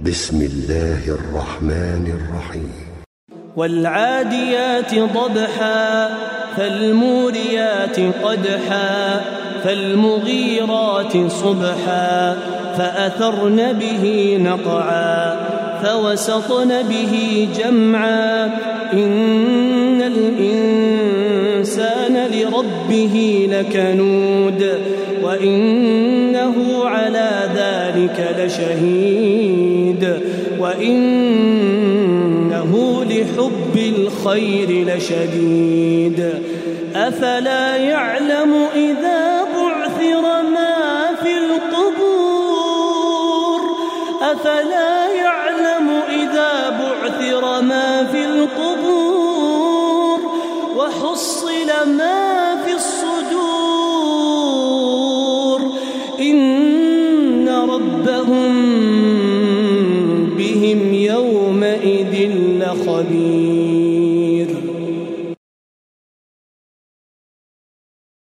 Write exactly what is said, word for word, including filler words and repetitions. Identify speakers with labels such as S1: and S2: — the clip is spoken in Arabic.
S1: بسم الله الرحمن الرحيم.
S2: والعاديات ضبحا فالموريات قدحا فالمغيرات صبحا فأثرن به نقعا فوسطن به جمعا إن الإنسان لربه لكنود وإنه على ذلك لشهيد وإنه لحب الخير لشديد أفلا يعلم إذا بعثر ما في القبور أفلا يعلم إذا بعثر ما في القبور وحصل ما في الصدور إن ربهم بهم يومئذ لخبير.